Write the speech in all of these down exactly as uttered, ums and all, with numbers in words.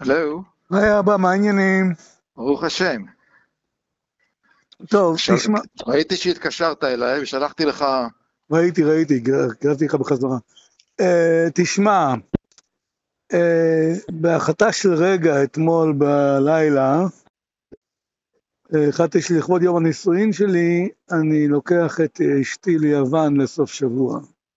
הלו, היי אבא, מה העניינים? ברוך השם. טוב, ש- תשמע, ראיתי שהתקשרת אליי ושלחתי לך. ראיתי, ראיתי, קראתי לך בחזרה. אה, תשמע, אה, בהחלטה של רגע אתמול בלילה, אה, החלטתי שלכבוד יום הנישואין שלי, אני לוקח את אה, אשתי ליוון לסוף שבוע.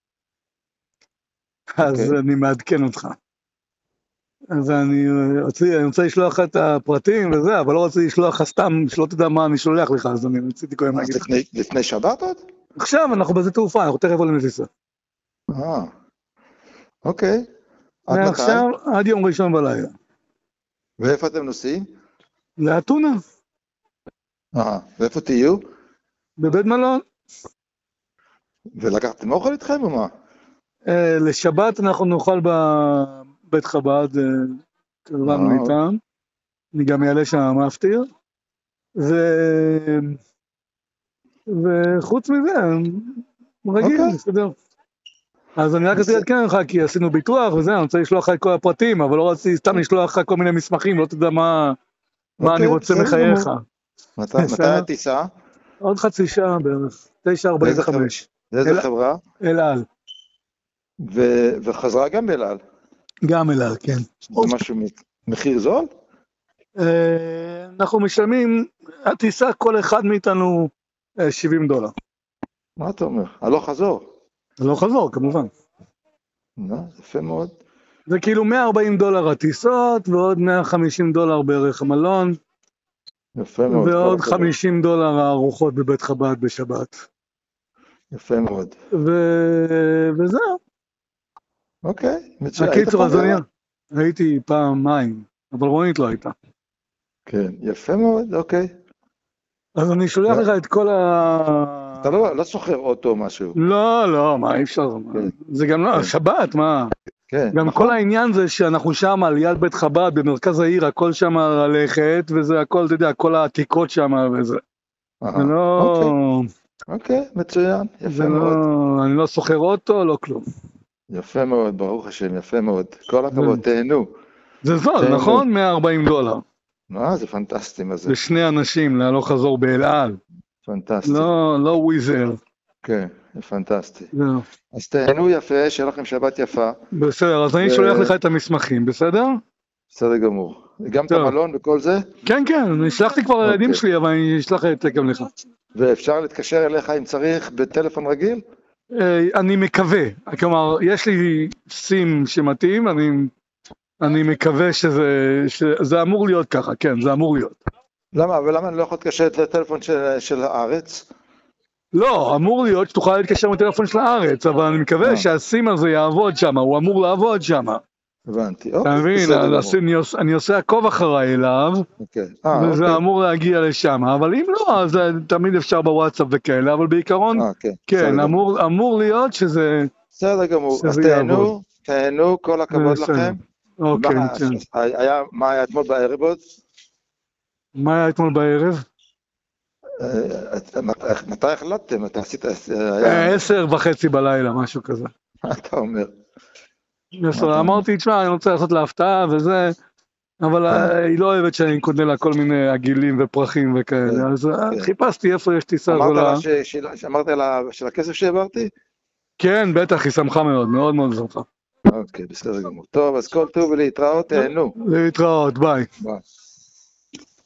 אז אוקיי. אני מעדכן אותך. אז אני אה, רוצה, אני רוצה לשלוח לך את הפרטים וזה, אבל לא רציתי לשלוח לך סתם, שלא תדע מה אני שולח לך, אז אני רציתי קודם אז להגיד לך. לפני, לפני שבת עוד? עכשיו אנחנו בזה תעופה, אנחנו תכף עולים לטיסה. אה, אוקיי. עד מתי? מעכשיו עד יום ראשון בלילה. ואיפה אתם נוסעים? לאתונה, אה, ואיפה תהיו? בבית מלון. ולקחתם אוכל איתכם או מה? אה, לשבת אנחנו נאכל בבית חב"ד, אה, קרבנו אה, איתם. אני גם אעלה שם מפטיר. ו... וחוץ מזה, רגיל, אוקיי. מסתדר. אז אני רק רציתי בסדר. לעדכן לך, כי עשינו ביטוח וזה, אני רוצה לשלוח לך את כל הפרטים, אבל לא רציתי סתם לשלוח לך כל מיני מסמכים, לא תדע מה, מה אני אוקיי, רוצה בסדר מחייך. גמור. מתי, מתי בסדר? הטיסה? עוד חצי שעה בערך, תשע ארבעים לאיזה חברה? וחמש. לאיזה אל, חברה? אל על, ו... וחזרה גם באל על. גם אל על, כן. זה משהו מ- מחיר זול? אה, אנחנו משלמים, הטיסה כל אחד מאיתנו אה, שבעים דולר. מה אתה אומר? הלוך חזור. זה לא חזור, כמובן. לא, יפה מאוד. זה כאילו מאה וארבעים דולר הטיסות, ועוד מאה וחמישים דולר בערך המלון, יפה מאוד. כל ועוד הכבוד. חמישים דולר הארוחות בבית חב"ד בשבת. יפה מאוד. ו... וזהו. אוקיי, מצוין. היית הקיצור, פעם אז אני ביוון? הייתי פעמיים, אבל רונית לא הייתה. כן, יפה מאוד, אוקיי. אז אני שולח לך את כל ה... אתה לא, לא סוחר אוטו או משהו. לא, לא, מה, אי אפשר. כן, זה גם לא, כן. שבת, מה? כן, גם נכון. כל העניין זה שאנחנו שם על יד בית חב"ד במרכז העיר, הכל שם ללכת, וזה הכל, אתה יודע, כל העתיקות שם וזה. אה, זה לא, אוקיי, אוקיי, מצוין, זה יפה לא, מאוד. אני לא סוחר אוטו, לא כלום. יפה מאוד, ברוך השם, יפה מאוד. כל הכבוד, תהנו. זה זול, תהנו. נכון? מאה וארבעים דולר. מה, זה פנטסטי, מה זה? לשני אנשים, להלוך חזור באל על. פנטסטי. לא, לא וויזר. כן, זה פנטסטי. לא. אז תהנו יפה, שיהיה לכם שבת יפה. בסדר, אז אני ו- שולח לך את המסמכים, בסדר? בסדר גמור. גם את טוב. המלון וכל זה? כן, כן, אני שלחתי כבר לילדים אוקיי. שלי, אבל אני אשלח את זה גם לך. ואפשר להתקשר אליך אם צריך בטלפון רגיל? אה, אני מקווה, כלומר, יש לי סים שמתאים, אני, אני מקווה שזה, שזה אמור להיות ככה, כן, זה אמור להיות. למה? ולמה אני לא יכול להתקשר לטלפון של, של הארץ? לא, אמור להיות שתוכל להתקשר מטלפון של הארץ, אבל אני מקווה אה. שהסים הזה יעבוד שם, הוא אמור לעבוד שם. הבנתי, אתה אוקיי, מבין, בסדר גמור. הסים, אני עושה- אני עושה עקוב אחריי אליו, אוקיי, אה, וזה אוקיי. אמור להגיע לשם, אבל אם לא, אז אה, תמיד אפשר בוואטסאפ וכאלה, אבל בעיקרון, אה, כן, בסדר כן, גמור. אמור, אמור להיות שזה, בסדר גמור, אז שזה יעבוד. תהנו, תהנו, כל הכבוד בסדר. לכם. אוקיי, מה מצוין. היה, מה היה אתמול בערב עוד? מה היה אתמול בערב? אה, את- מת- מתי החלטתם? אתה עשית, אה, היה, עשר וחצי בלילה, משהו כזה. מה אתה אומר? עשר, אתה- אמרתי, תשמע, אני רוצה לעשות לה הפתעה וזה, אבל כן. אה, היא לא אוהבת שאני קונה לה כל מיני עגילים ופרחים כן, וכאלה, אז אה, כן. חיפשתי איפה יש טיסה אמרת זולה. לה ש- ש- אמרת לה של הכסף שהעברתי? כן, בטח, היא שמחה מאוד, מאוד מאוד שמחה. אוקיי, בסדר גמור. טוב, אז כל טוב ולהתראות, תהנו. להתראות, ביי. ביי.